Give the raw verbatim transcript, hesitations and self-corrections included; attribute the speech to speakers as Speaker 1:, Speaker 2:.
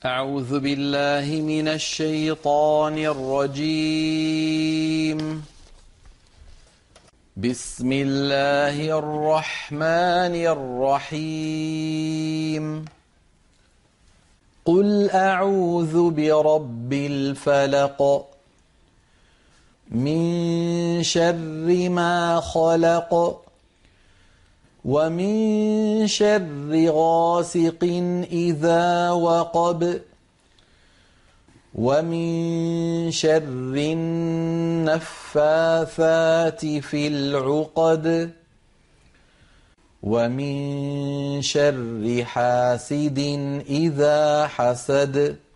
Speaker 1: أعوذ بالله من الشيطان الرجيم. بسم الله الرحمن الرحيم. قل أعوذ برب الفلق من شر ما خلق ومن شر غاسق إذا وقب ومن شر النفاثات في العقد ومن شر حاسد إذا حسد